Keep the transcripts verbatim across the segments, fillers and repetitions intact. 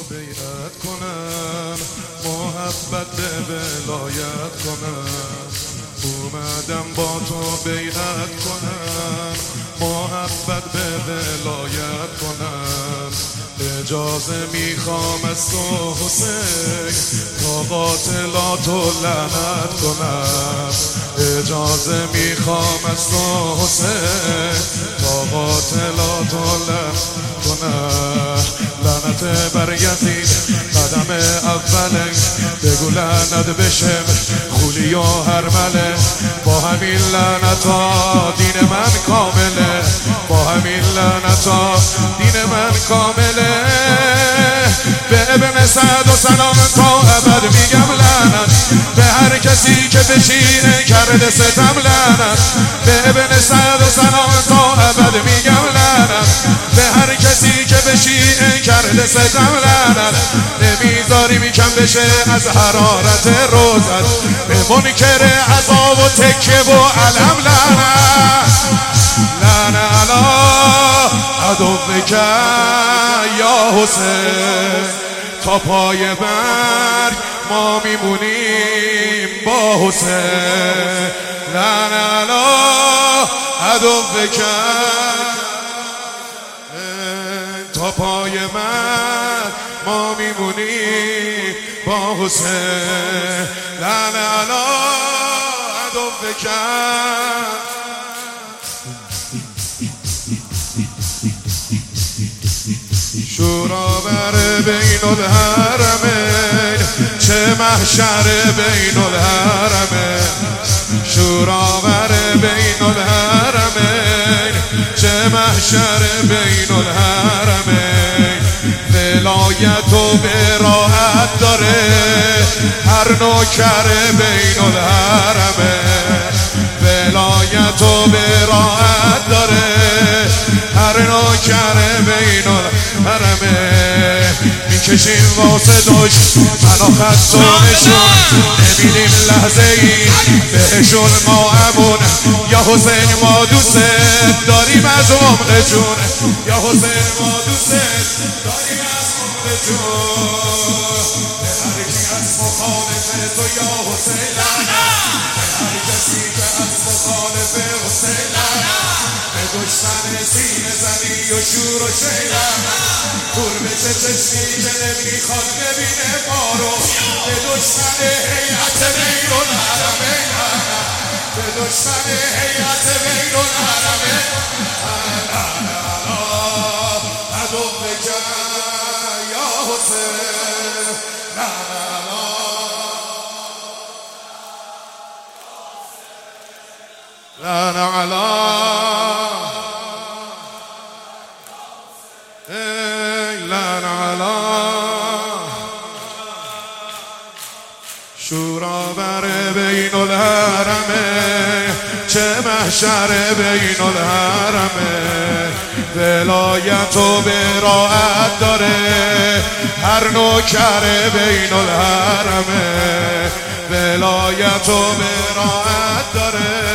بیعت کنم، محبت به ولایت کنم. اومدم با تو بیعت کنم، محبت به ولایت کنم. اجازه میخوام از تو حسین تا قاتلاتو لعنت کنم. اجازه میخوام از تو حسین تا قاتلاتو لعنت کنم. لعنت بر یزید قدم اوله، بگو لعنت بشم خولی و هرمله. با همین لعنتا دین من کامله، با همین لعنتا دین من کامله. به ابن سعد و سلام تا ابد میگم لعنت، به هر کسی که به شیعه کرده ستم لعنت. به ابن سعد و سلام تا ابد میگم لعنت، به هر کسی که به شیعه کرده ستم لعنت. نمیذاری میکم بشه از حرارت روزت، به منکر عذاب و تکه و علم لعنت. لعنت علی عدوک یا حسین، تا پای مرگ ما میمونیم با حسین. لعنت علی عدوک، تا پای مرگ ما میمونیم با حسین. لعنت علی عدوک. شورا بر بین الحرمین، چه محشر بین الحرمین. شورا بر بین الحرمین، چه محشر بین الحرمین. ولایت و براعت داره هر نوکر بین الحرمین. ولایت و براعت داره هر نوکر بین الحرمین. میکشیم واسه دشت منو خط و نشون، نمیدیم لحظه ای بهشون ما امون. یا حسین ما دوست داریم از عمق جون، یا حسین ما دوست داریم از عمق جون. به هر کی از مخالف تو یا حسین لعنت، به هر کسی که از مخالف حسین لعنت. به دشمن سینه زنی و شور و شیلن، دور بشه چشمی که نمیخواد ببینه ما رو. به دشمن هیئت بین الحرمین، به دشمن هیئت بین الحرمین. عدوک یا حسین، لعنت علی شورا بر بین الحرمین، چه محشر بین الحرمین. ولایت و براعت داره هر نوکر بین الحرمین. ولایت و براعت داره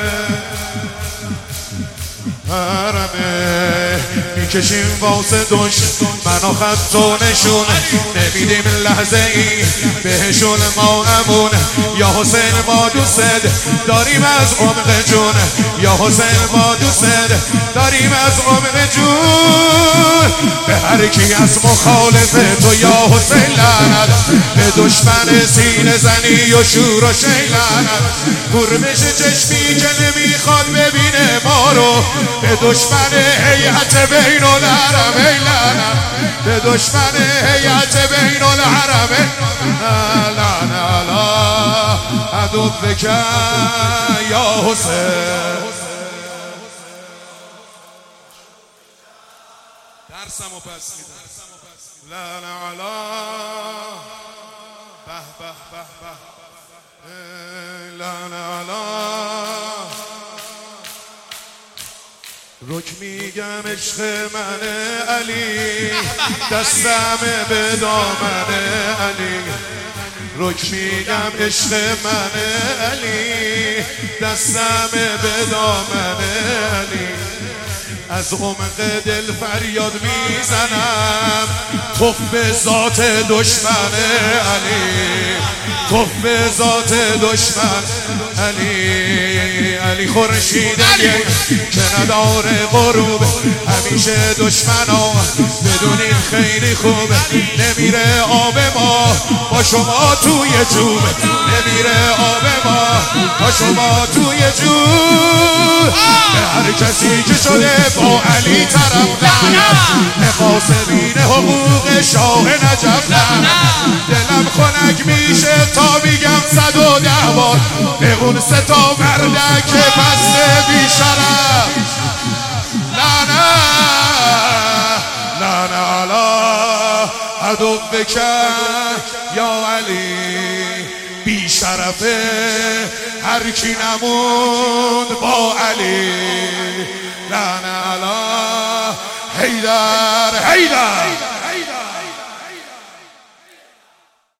حرمه. میکشیم واسه دشت منو خط و نشون، نمیدیم لحظه ای بهشون ما امون. یا حسین ما دوست داریم از عمق جون، یا حسین ما دوست داریم از عمق جون. به هر کی از مخالف تو یا حسین لعنت، به دشمن سینه زنی و شور و شی لعنت. دور بشه چشمی که نمیخواد ببینه ما رو. به دشمن هیئت بین الحرمین لعنت، به دشمن هیئت بین الحرمین. لعنت علی عدوک یا حسین. درسمو پس میدم. لعنت علی به به به به. لعنت علی رک میگم عشق منه علی، دستم به دامن علی. رک میگم عشق منه علی، دستم به دامن علی. از عمق دل فریاد میزنم توف به ذات دشمن علی، توف به ذات دشمن علی. علی خورشید که نداره غروب، همیشه دشمنا بدونین خیلی خوب. نمیره آب ما با شما توی جوب، نمیره آب ما با شما توی جوب. به هر کسی که شده با علی طرف نه، به قاسمین حقوق شاه نجف نه. دلم خنک میشه تا میگم صد و ده بار به اون سه تا مردک پس بی شرف. نه نه نه نه علا عدو بکن یا علی، بی شرفه هر کی نموند با علی. نه نه علا حیدر حیدر